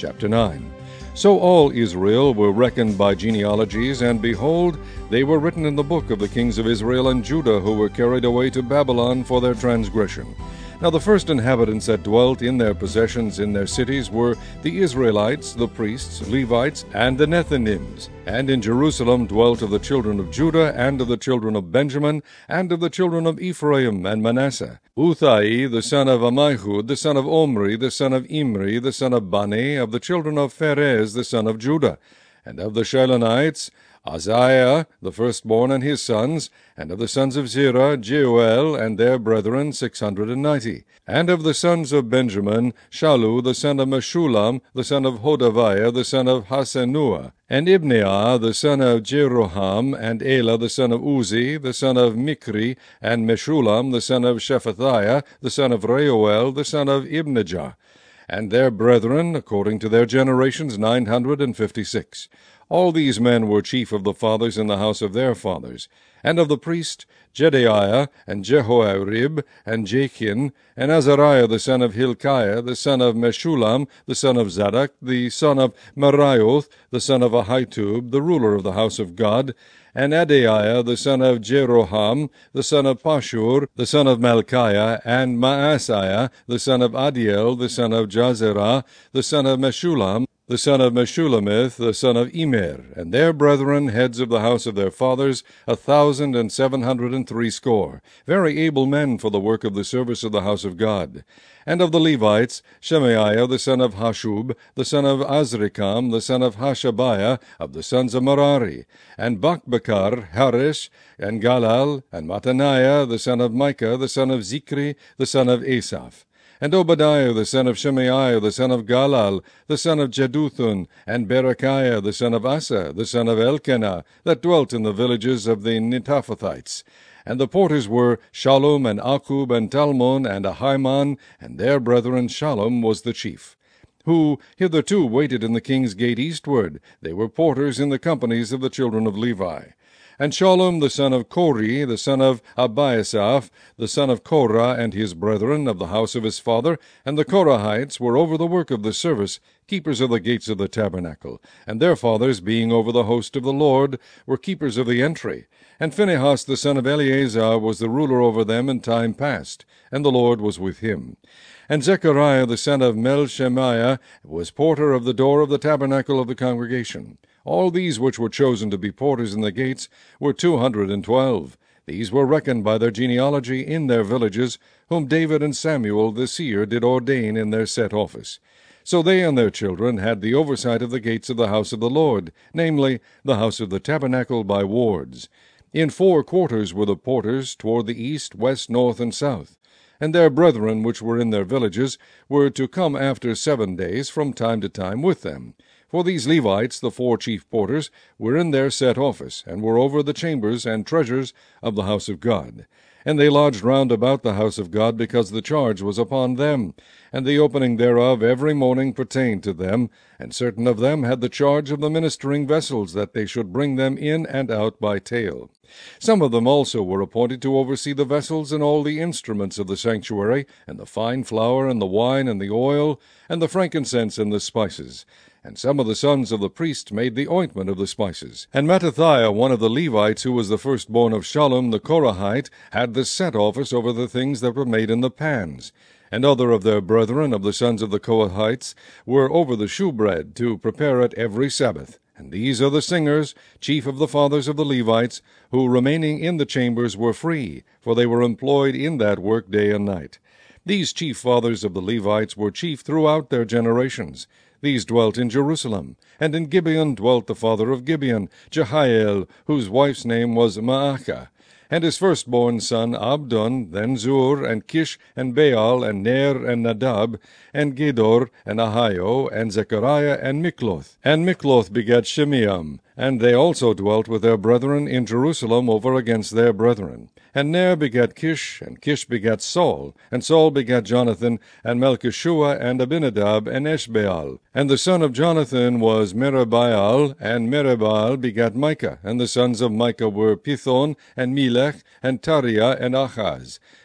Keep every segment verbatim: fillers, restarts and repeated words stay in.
Chapter nine. So all Israel were reckoned by genealogies, and behold, they were written in the book of the kings of Israel and Judah, who were carried away to Babylon for their transgression. Now the first inhabitants that dwelt in their possessions in their cities were the Israelites, the priests, Levites, and the Nethinims. And in Jerusalem dwelt of the children of Judah, and of the children of Benjamin, and of the children of Ephraim and Manasseh, Uthai the son of Ammihud, the son of Omri, the son of Imri, the son of Bani, of the children of Pharez, the son of Judah. And of the Shilonites, Uzziah the firstborn and his sons, and of the sons of Zerah, Jeuel and their brethren, six hundred and ninety. And of the sons of Benjamin, Shalu the son of Meshullam, the son of Hodaviah, the son of Hasenuah, and Ibneah the son of Jeroham, and Elah the son of Uzi, the son of Mikri, and Meshullam the son of Shephathiah, the son of Reuel, the son of Ibnijah, and their brethren, according to their generations, nine hundred and fifty-six. All these men were chief of the fathers in the house of their fathers. And of the priest, Jedaiah, and Jehoiarib, and Jachin, and Azariah the son of Hilkiah, the son of Meshullam, the son of Zadok, the son of Merioth, the son of Ahitub, the ruler of the house of God, and Adaiah the son of Jeroham, the son of Pashur, the son of Malchiah, and Maaseiah, the son of Adiel, the son of Jazerah, the son of Meshullam, the son of Meshulamith, the son of Immer, and their brethren, heads of the house of their fathers, a thousand and seven hundred and threescore, very able men for the work of the service of the house of God. And of the Levites, Shemaiah the son of Hashub, the son of Azrikam, the son of Hashabiah, of the sons of Merari, and Bakbakar, Harish, and Galal, and Mattaniah the son of Micah, the son of Zikri, the son of Asaph. And Obadiah the son of Shemaiah, the son of Galal, the son of Jeduthun, and Berechiah the son of Asa, the son of Elkanah, that dwelt in the villages of the Netophathites. And the porters were Shallum, and Akub, and Talmon, and Ahiman, and their brethren Shallum was the chief, who hitherto waited in the king's gate eastward. They were porters in the companies of the children of Levi. And Shallum the son of Kori, the son of Abiasaph, the son of Korah, and his brethren of the house of his father, and the Korahites were over the work of the service, keepers of the gates of the tabernacle, and their fathers, being over the host of the Lord, were keepers of the entry. And Phinehas the son of Eleazar was the ruler over them in time past, and the Lord was with him. And Zechariah the son of Melshemiah was porter of the door of the tabernacle of the congregation. All these which were chosen to be porters in the gates were two hundred and twelve. These were reckoned by their genealogy in their villages, whom David and Samuel the seer did ordain in their set office. So they and their children had the oversight of the gates of the house of the Lord, namely, the house of the tabernacle by wards. In four quarters were the porters, toward the east, west, north, and south. And their brethren which were in their villages were to come after seven days from time to time with them. For these Levites, the four chief porters, were in their set office, and were over the chambers and treasures of the house of God. And they lodged round about the house of God, because the charge was upon them, and the opening thereof every morning pertained to them, and certain of them had the charge of the ministering vessels, that they should bring them in and out by tale. Some of them also were appointed to oversee the vessels and all the instruments of the sanctuary, and the fine flour, and the wine, and the oil, and the frankincense, and the spices. And some of the sons of the priest made the ointment of the spices. And Mattithiah, one of the Levites, who was the firstborn of Shallum the Korahite, had the set office over the things that were made in the pans. And other of their brethren of the sons of the Kohathites were over the shewbread, to prepare it every Sabbath. And these are the singers, chief of the fathers of the Levites, who remaining in the chambers were free, for they were employed in that work day and night. These chief fathers of the Levites were chief throughout their generations. These dwelt in Jerusalem, and in Gibeon dwelt the father of Gibeon, Jehiel, whose wife's name was Maacah, and his firstborn son Abdon, then Zur, and Kish, and Baal, and Ner, and Nadab, and Gedor, and Ahio, and Zechariah, and Mikloth. And Mikloth begat Shimeam, and they also dwelt with their brethren in Jerusalem over against their brethren. And Ner begat Kish, and Kish begat Saul, and Saul begat Jonathan, and Melchishua, and Abinadab, and Eshbaal. And the son of Jonathan was Merabaal, and Merabaal begat Micah, and the sons of Micah were Pithon, and Melech, and Tariah, and Achaz.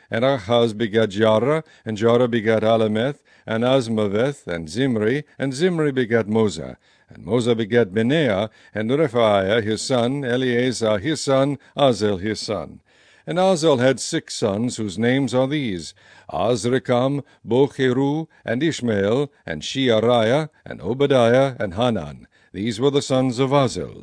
And Ahaz begat Jarah, and Jarah begat Alemeth, and Azmaveth, and Zimri, and Zimri begat Moza. And Moza begat Benaiah, and Rephaiah his son, Eleazar his son, Azel his son. And Azel had six sons, whose names are these: Azrikam, Bocheru, and Ishmael, and Sheariah, and Obadiah, and Hanan. These were the sons of Azel.